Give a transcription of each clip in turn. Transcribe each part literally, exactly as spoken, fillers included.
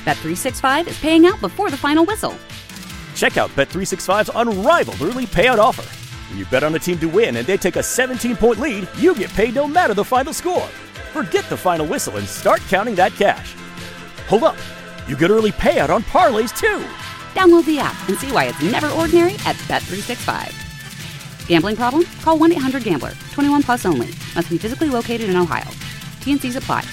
Bet three sixty-five is paying out before the final whistle. Check out Bet three sixty-five's unrivaled early payout offer. When you bet on a team to win and they take a seventeen-point lead, you get paid no matter the final score. Forget the final whistle and start counting that cash. Hold up. You get early payout on parlays, too. Download the app and see why it's never ordinary at Bet three sixty-five. Gambling problem? Call one eight hundred gambler. twenty-one plus only. Must be physically located in Ohio. T and C's apply.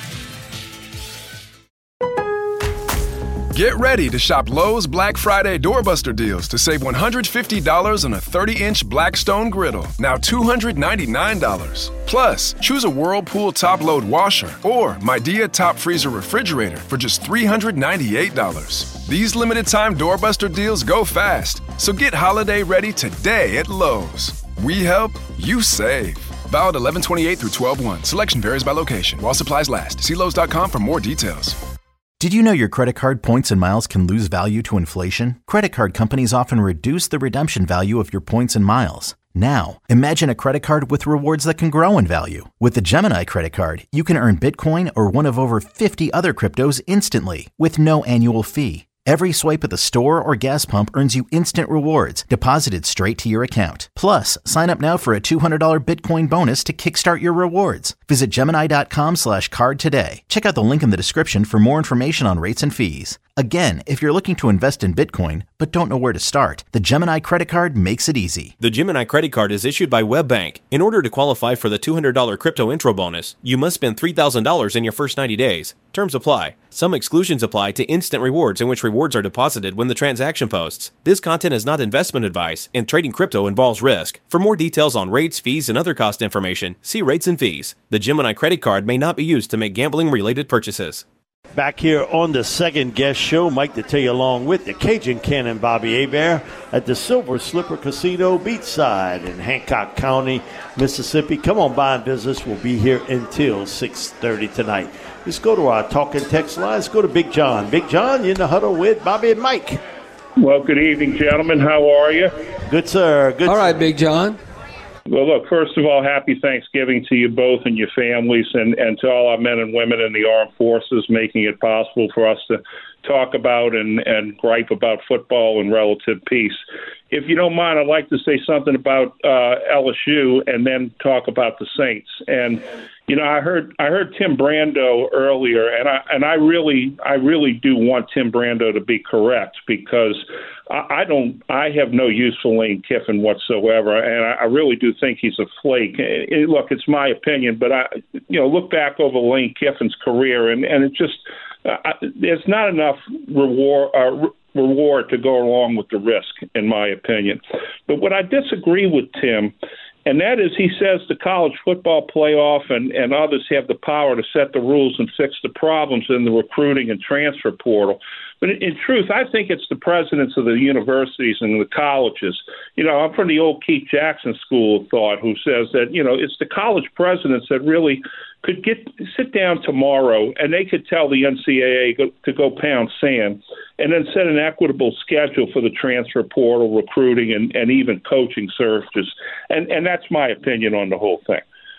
Get ready to shop Lowe's Black Friday Doorbuster deals to save one hundred fifty dollars on a thirty-inch Blackstone griddle, now two hundred ninety-nine dollars. Plus, choose a Whirlpool top-load washer or Midea top freezer refrigerator for just three hundred ninety-eight dollars. These limited-time Doorbuster deals go fast, so get holiday ready today at Lowe's. We help, you save. Valid eleven twenty-eight through twelve one. Selection varies by location. While supplies last. See Lowe's dot com for more details. Did you know your credit card points and miles can lose value to inflation? Credit card companies often reduce the redemption value of your points and miles. Now, imagine a credit card with rewards that can grow in value. With the Gemini credit card, you can earn Bitcoin or one of over fifty other cryptos instantly with no annual fee. Every swipe at the store or gas pump earns you instant rewards deposited straight to your account. Plus, sign up now for a two hundred dollars Bitcoin bonus to kickstart your rewards. Visit Gemini.com slash card today. Check out the link in the description for more information on rates and fees. Again, if you're looking to invest in Bitcoin but don't know where to start, the Gemini credit card makes it easy. The Gemini credit card is issued by WebBank. In order to qualify for the two hundred dollars crypto intro bonus, you must spend three thousand dollars in your first ninety days. Terms apply. Some exclusions apply to instant rewards, in which rewards are deposited when the transaction posts. This content is not investment advice, and trading crypto involves risk. For more details on rates, fees, and other cost information, see rates and fees. The Gemini credit card may not be used to make gambling-related purchases. Back here on the second guest show, Mike Detillier along with the Cajun Cannon Bobby Hebert at the Silver Slipper Casino Beachside in Hancock County, Mississippi. Come on by and visit us. We'll be here until six thirty tonight. Let's go to our talk and text line. Let's go to Big John. Big John, you're in the huddle with Bobby and Mike. Well, good evening, gentlemen. How are you? Good, sir. Good. All right, Big John. Well, look, first of all, happy Thanksgiving to you both and your families, and, and to all our men and women in the armed forces, making it possible for us to talk about and, and gripe about football and relative peace. If you don't mind, I'd like to say something about uh, L S U and then talk about the Saints. And you know, I heard I heard Tim Brando earlier, and I and I really I really do want Tim Brando to be correct, because I, I don't I have no use for Lane Kiffin whatsoever, and I, I really do think he's a flake. It, it, look, it's my opinion, but I you know look back over Lane Kiffin's career, and and it just uh, I, there's not enough reward. Uh, reward to go along with the risk, in my opinion. But what I disagree with Tim, and that is, he says the college football playoff and, and others have the power to set the rules and fix the problems in the recruiting and transfer portal. But in, in truth, I think it's the presidents of the universities and the colleges. You know, I'm from the old Keith Jackson school of thought, who says that, you know, it's the college presidents that really could get sit down tomorrow and they could tell the N C double A go, to go pound sand, and then set an equitable schedule for the transfer portal, recruiting, and, and even coaching searches. And, and that's my opinion on the whole thing.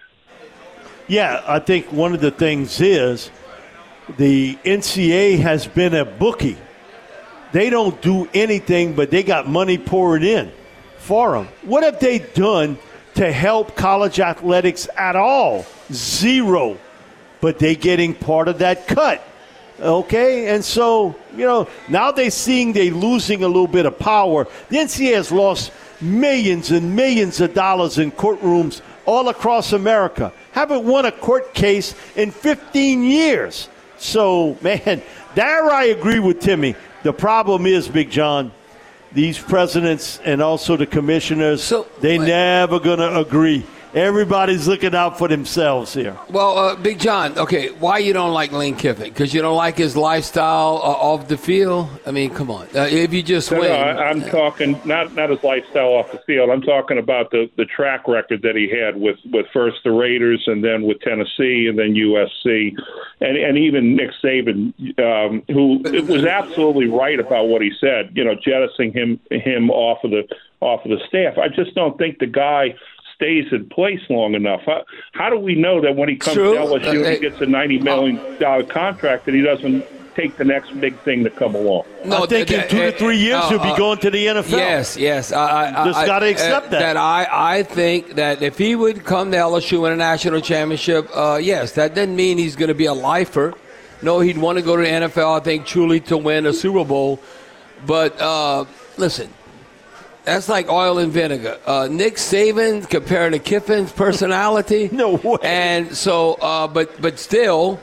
Yeah, I think one of the things is the N C double A has been a bookie. They don't do anything, but they got money poured in for them. What have they done to help college athletics at all? Zero. But they getting part of that cut. Okay? And so, you know, now they're seeing they're losing a little bit of power. The N C double A has lost millions and millions of dollars in courtrooms all across America. Haven't won a court case in fifteen years. So, man, there I agree with Timmy. The problem is, Big John, these presidents and also the commissioners, so, they wait. never going to agree. Everybody's looking out for themselves here. Well, uh, Big John, okay, why you don't like Lane Kiffin? Because you don't like his lifestyle uh, off the field? I mean, come on. Uh, if you just no, win. No, I, I'm talking not not his lifestyle off the field. I'm talking about the, the track record that he had with, with first the Raiders and then with Tennessee and then U S C. And, and even Nick Saban, um, who was absolutely right about what he said, you know, jettisoning him him off of the off of the staff. I just don't think the guy stays in place long enough. How, how do we know that when he comes True. to L S U, uh, he gets a ninety million dollars contract, that he doesn't take the next big thing to come along. No, I think in two to three years uh, he'll be going to the N F L. Yes, yes. I, I, Just got to accept uh, that. That I, I think that if he would come to L S U win a national championship, uh, yes, that doesn't mean he's going to be a lifer. No, he'd want to go to the N F L, I think, truly to win a Super Bowl. But uh, listen, that's like oil and vinegar. Uh, Nick Saban compared to Kiffin's personality. No way. And so, uh, but but still,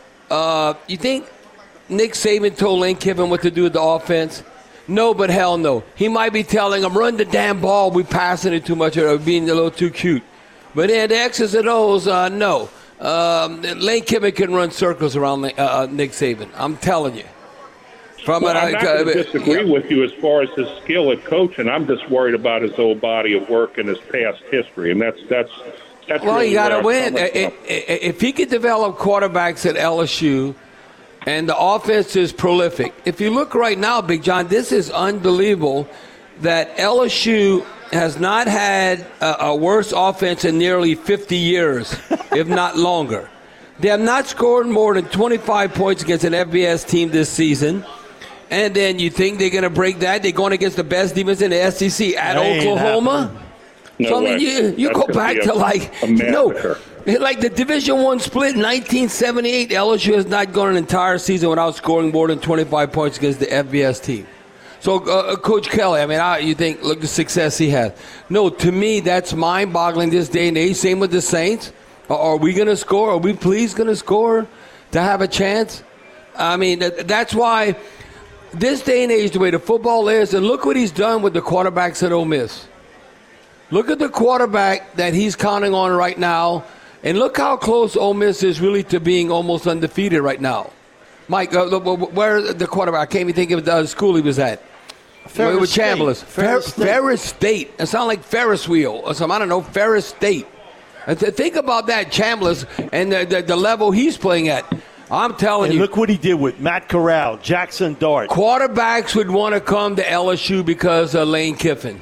uh, you think Nick Saban told Lane Kiffin what to do with the offense? No, but hell no. He might be telling him, run the damn ball. We're passing it too much or being a little too cute. But then the X's and O's, uh, no. Um, Lane Kiffin can run circles around uh, Nick Saban. I'm telling you. From well, an, I'm not going to disagree yeah. with you as far as his skill at coaching. I'm just worried about his old body of work and his past history, and that's that's that's. Well, really you got to win. If, if he could develop quarterbacks at L S U, and the offense is prolific. If you look right now, Big John, this is unbelievable that L S U has not had a, a worse offense in nearly fifty years, if not longer. They have not scored more than twenty-five points against an F B S team this season. And then you think they're going to break that? They're going against the best defense in the S E C at Oklahoma? No so, I mean, way. you, you go back to, like, no, like the Division One split in nineteen seventy-eight, L S U has not gone an entire season without scoring more than twenty-five points against the F B S team. So, uh, Coach Kelly, I mean, I, you think, look the success he has. No, to me, that's mind-boggling this day and age. Same with the Saints. Are we going to score? Are we pleased going to score to have a chance? I mean, that's why this day and age, the way the football is, and look what he's done with the quarterbacks at Ole Miss. Look at the quarterback that he's counting on right now, and look how close Ole Miss is really to being almost undefeated right now. Mike, uh, where the quarterback? I can't even think of the school he was at. Ferris with Chambliss. State. Ferris, State. Ferris State. It sounds like Ferris wheel or something. I don't know. Ferris State. Think about that, Chambliss, and the, the, the level he's playing at. I'm telling and you. Look what he did with Matt Corral, Jackson Dart. Quarterbacks would want to come to L S U because of Lane Kiffin.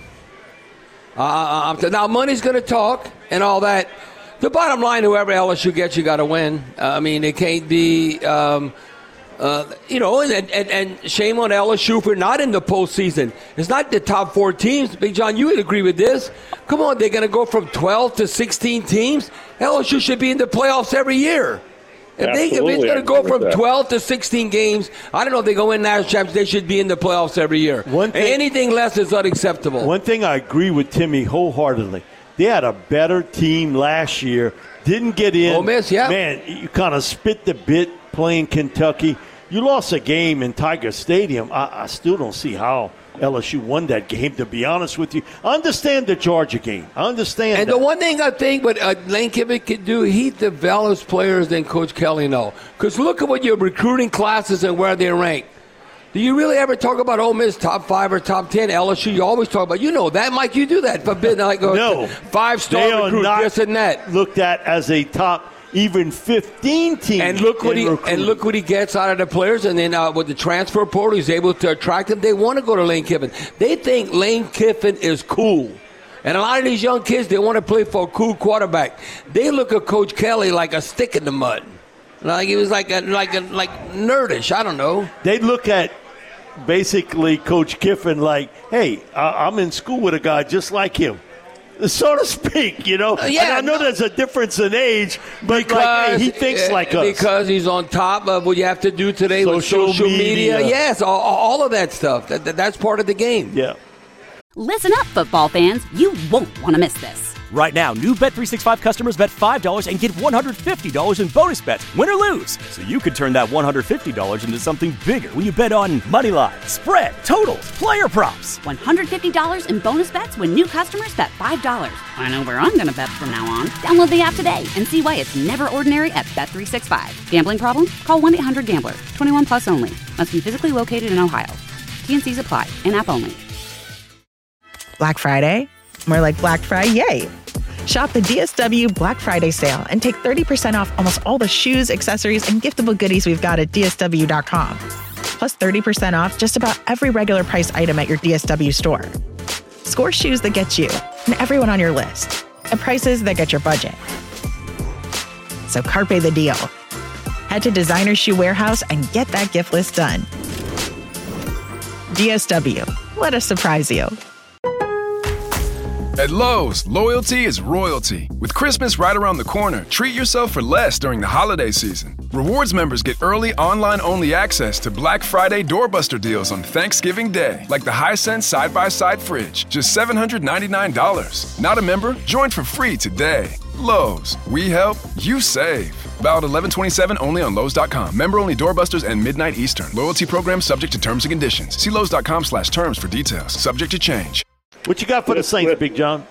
Uh, t- now, money's going to talk and all that. The bottom line, whoever L S U gets, you got to win. Uh, I mean, it can't be, um, uh, you know, and, and, and shame on L S U for not in the postseason. It's not the top four teams. Big John, you would agree with this. Come on, they're going to go from twelve to sixteen teams. L S U should be in the playoffs every year. If, they, if it's going to go from twelve to sixteen games, I don't know if they go in national champions, they should be in the playoffs every year. One thing, anything less is unacceptable. One thing I agree with Timmy wholeheartedly. They had a better team last year. Didn't get in. Ole Miss, yeah. Man, you kind of spit the bit playing Kentucky. You lost a game in Tiger Stadium. I, I still don't see how L S U won that game, to be honest with you. I understand the Georgia game. I understand And that. the one thing I think what uh, Lane Kiffin can do, he develops players than Coach Kelly know. Because look at what your recruiting classes and where they rank. Do you really ever talk about Ole Miss top five or top ten? L S U, you always talk about, you know that, Mike, you do that. For like, uh, no. Five-star recruit, this and that. Looked at as a top even fifteen team. And look what he recruiting. and look what he gets out of the players. And then uh, with the transfer portal, he's able to attract them. They want to go to Lane Kiffin. They think Lane Kiffin is cool. And a lot of these young kids, they want to play for a cool quarterback. They look at Coach Kelly like a stick in the mud. Like he was like a, like a, like nerdish. I don't know. They look at basically Coach Kiffin like, hey, I- I'm in school with a guy just like him. So to speak, you know. Uh, yeah, and I know no, there's a difference in age, but because, like, hey, he thinks uh, like us. Because he's on top of what you have to do today social with social media. media. Yes, all, all of that stuff. That, that, that's part of the game. Yeah. Listen up, football fans. You won't want to miss this. Right now, new Bet three sixty-five customers bet five dollars and get one hundred fifty dollars in bonus bets, win or lose. So you could turn that one hundred fifty dollars into something bigger when you bet on money line, spread, totals, player props. one hundred fifty dollars in bonus bets when new customers bet five dollars. I know where I'm going to bet from now on. Download the app today and see why it's never ordinary at Bet three sixty-five. Gambling problem? Call one eight hundred gambler. twenty-one plus only. Must be physically located in Ohio. T N Cs apply. In-app only. Black Friday? More like Black Friday. Shop the D S W Black Friday sale and take thirty percent off almost all the shoes, accessories, and giftable goodies we've got at D S W dot com. Plus thirty percent off just about every regular price item at your D S W store. Score shoes that get you and everyone on your list at prices that get your budget. So carpe the deal. Head to Designer Shoe Warehouse and get that gift list done. D S W. Let us surprise you. At Lowe's, loyalty is royalty. With Christmas right around the corner, treat yourself for less during the holiday season. Rewards members get early online-only access to Black Friday doorbuster deals on Thanksgiving Day, like the Hisense side-by-side fridge, just seven hundred ninety-nine dollars. Not a member? Join for free today. Lowe's, we help, you save. Valid eleven twenty-seven only on Lowe's dot com. Member-only doorbusters and midnight Eastern. Loyalty program subject to terms and conditions. See Lowe's dot com slash terms for details. Subject to change. What you got for the Saints, Big John?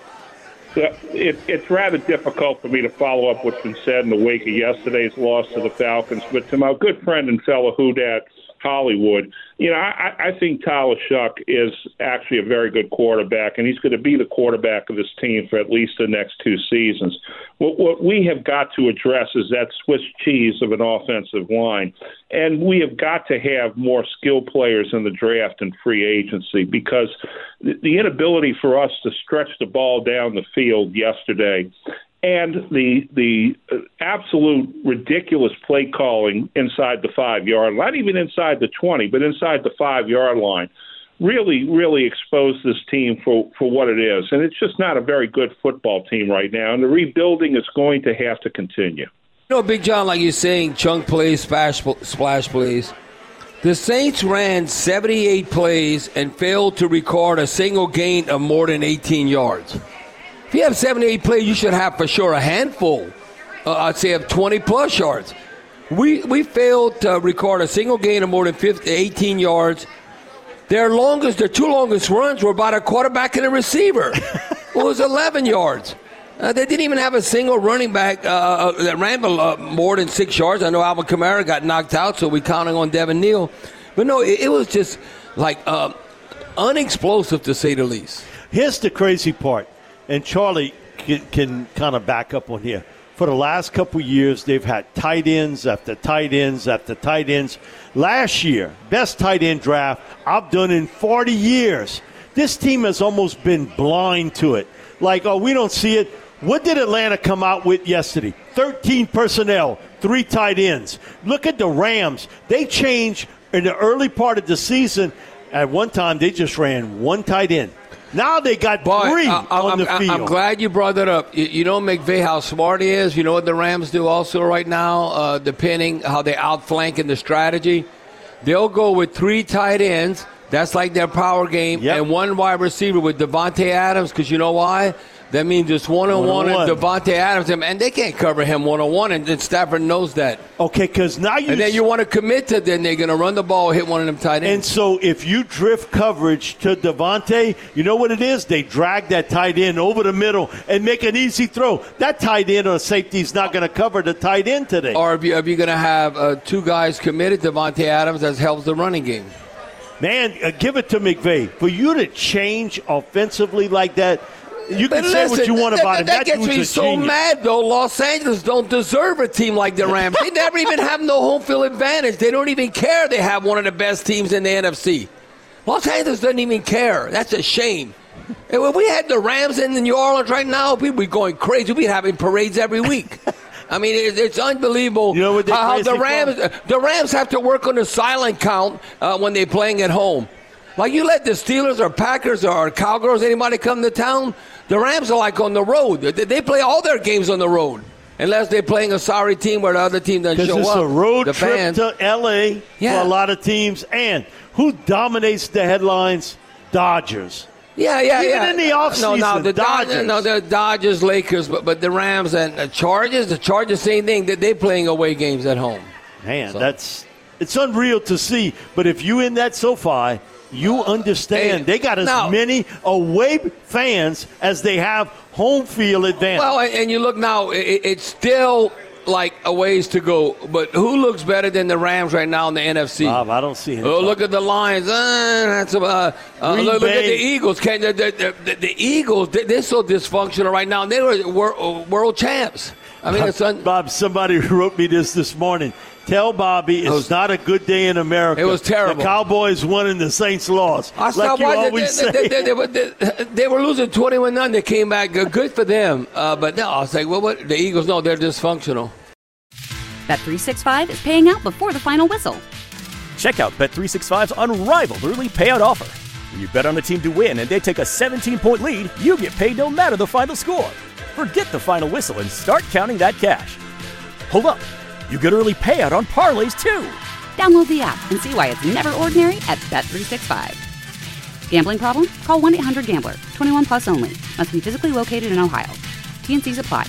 It, it's rather difficult for me to follow up what's been said in the wake of yesterday's loss to the Falcons. But to my good friend and fellow Houdat Hollywood, you know, I, I think Tyler Shuck is actually a very good quarterback, and he's going to be the quarterback of this team for at least the next two seasons. What, what we have got to address is that Swiss cheese of an offensive line, and we have got to have more skilled players in the draft and free agency, because the, the inability for us to stretch the ball down the field yesterday and the the absolute ridiculous play calling inside the five-yard line, not even inside the twenty, but inside the five-yard line, really, really exposed this team for, for what it is. And it's just not a very good football team right now, and the rebuilding is going to have to continue. You know, Big John, like you're saying, chunk plays, splash, splash plays. The Saints ran seventy-eight plays and failed to record a single gain of more than eighteen yards. If you have seventy-eight plays, you should have for sure a handful, uh, I'd say, of twenty-plus yards. We we failed to record a single gain of more than fifty, eighteen yards. Their longest, their two longest runs were by a quarterback and a receiver. It was eleven yards. Uh, they didn't even have a single running back uh, that ran uh, more than six yards. I know Alvin Kamara got knocked out, so we're counting on Devin Neal. But no, it, it was just like uh, unexplosive, to say the least. Here's the crazy part. And Charlie can, can kind of back up on here. For the last couple of years, they've had tight ends after tight ends after tight ends. Last year, best tight end draft I've done in forty years. This team has almost been blind to it. Like, oh, we don't see it. What did Atlanta come out with yesterday? thirteen personnel, three tight ends. Look at the Rams. They changed in the early part of the season. At one time, they just ran one tight end. Now they got Boy, three I, I, on I'm, the field. I'm glad you brought that up. You, you know, McVay, how smart he is. You know what the Rams do also right now, uh, depending how they outflank in the strategy? They'll go with three tight ends. That's like their power game. Yep. And one wide receiver with Devontae Adams, because you know why? That means it's one-on-one and Devontae Adams, and they can't cover him one-on-one, and, and Stafford knows that. Okay, because now you... And then you want to commit to then they're going to run the ball, hit one of them tight ends. And so if you drift coverage to Devontae, you know what it is? They drag that tight end over the middle and make an easy throw. That tight end or safety is not going to cover the tight end today. Or if, you, if you're going to have uh, two guys committed, Devontae Adams, that helps the running game. Man, uh, give it to McVay. For you to change offensively like that, you can but say listen, what you want that, about that, him. That, That gets me so genius. mad, though. Los Angeles don't deserve a team like the Rams. They never even have no home field advantage. They don't even care they have one of the best teams in the N F C. Los Angeles doesn't even care. That's a shame. And when we had the Rams in New Orleans right now, people would be going crazy. We'd be having parades every week. I mean, it, it's unbelievable. You know what how the Rams from? the Rams have to work on the silent count uh, when they're playing at home. Like, you let the Steelers or Packers or Cowgirls, anybody come to town, the Rams are like on the road. They play all their games on the road, unless they're playing a sorry team where the other team doesn't show up. Because it's a road the trip fans. to L A Yeah. for a lot of teams. And who dominates the headlines? Dodgers. Yeah, yeah, Even yeah. in the offseason, no, no, the Dodgers. Dodgers. No, the Dodgers, Lakers, but but the Rams and the Chargers, the Chargers, same thing. That they're playing away games at home. Man, So. that's it's unreal to see. But if you in that SoFi, you understand Hey, they got as now- many away fans as they have home field advantage. Well, and, and you look now, it, it's still like a ways to go. But who looks better than the Rams right now in the N F C? Bob, I don't see him. Oh, look at the Lions. Uh, that's, uh, uh, Green look, look at Bay. the Eagles. Can, the, the, the, the Eagles, they, they're so dysfunctional right now. They were world, world champs. I mean, Bob, it's un- Bob, somebody wrote me this this morning. Tell Bobby it's was- not a good day in America. It was terrible. The Cowboys won and the Saints lost. I like stopped you watching. always They, say. they, they, they, were- they, they were losing twenty-one none. They came back. Good for them. Uh, but no, I was like, well, what? The Eagles, no, they're dysfunctional. Bet three sixty-five is paying out before the final whistle. Check out Bet three sixty-five's unrivaled early payout offer. When you bet on a team to win and they take a seventeen-point lead, you get paid no matter the final score. Forget the final whistle and start counting that cash. Hold up. You get early payout on parlays, too. Download the app and see why it's never ordinary at Bet three sixty-five. Gambling problem? Call one eight hundred gambler. twenty-one plus only. Must be physically located in Ohio. T and C's apply.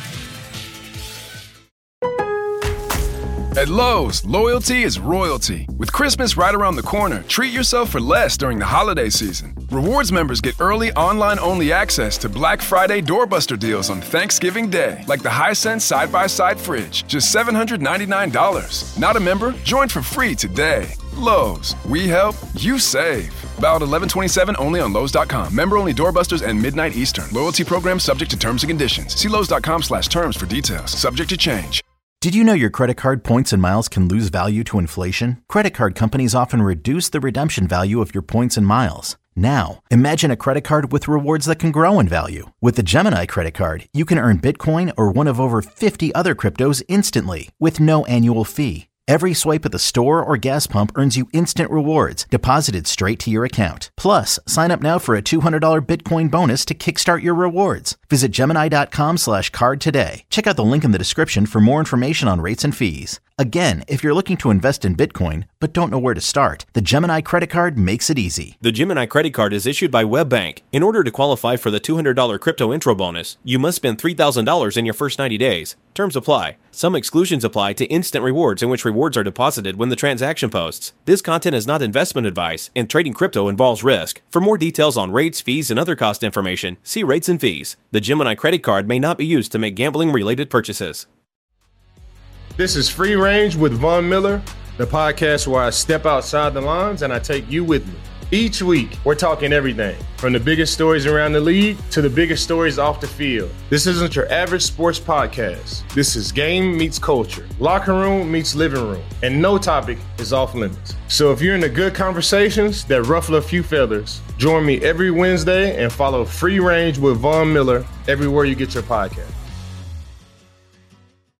At Lowe's, loyalty is royalty. With Christmas right around the corner, treat yourself for less during the holiday season. Rewards members get early online-only access to Black Friday doorbuster deals on Thanksgiving Day, like the Hisense side-by-side fridge, just seven hundred ninety-nine dollars. Not a member? Join for free today. Lowe's, we help, you save. Valid eleven twenty-seven only on Lowe's dot com. Member-only doorbusters and midnight Eastern. Loyalty program subject to terms and conditions. See Lowe's dot com slash terms for details. Subject to change. Did you know your credit card points and miles can lose value to inflation? Credit card companies often reduce the redemption value of your points and miles. Now, imagine a credit card with rewards that can grow in value. With the Gemini credit card, you can earn Bitcoin or one of over fifty other cryptos instantly with no annual fee. Every swipe at the store or gas pump earns you instant rewards deposited straight to your account. Plus, sign up now for a two hundred dollars Bitcoin bonus to kickstart your rewards. Visit Gemini.com slash card today. Check out the link in the description for more information on rates and fees. Again, if you're looking to invest in Bitcoin but don't know where to start, the Gemini credit card makes it easy. The Gemini credit card is issued by WebBank. In order to qualify for the two hundred dollars crypto intro bonus, you must spend three thousand dollars in your first ninety days. Terms apply. Some exclusions apply to instant rewards in which rewards are deposited when the transaction posts. This content is not investment advice, and trading crypto involves risk. For more details on rates, fees, and other cost information, see rates and fees. The Gemini credit card may not be used to make gambling-related purchases. This is Free Range with Von Miller, the podcast where I step outside the lines and I take you with me. Each week, we're talking everything, from the biggest stories around the league to the biggest stories off the field. This isn't your average sports podcast. This is game meets culture, locker room meets living room, and no topic is off limits. So if you're into good conversations that ruffle a few feathers, join me every Wednesday and follow Free Range with Von Miller everywhere you get your podcast.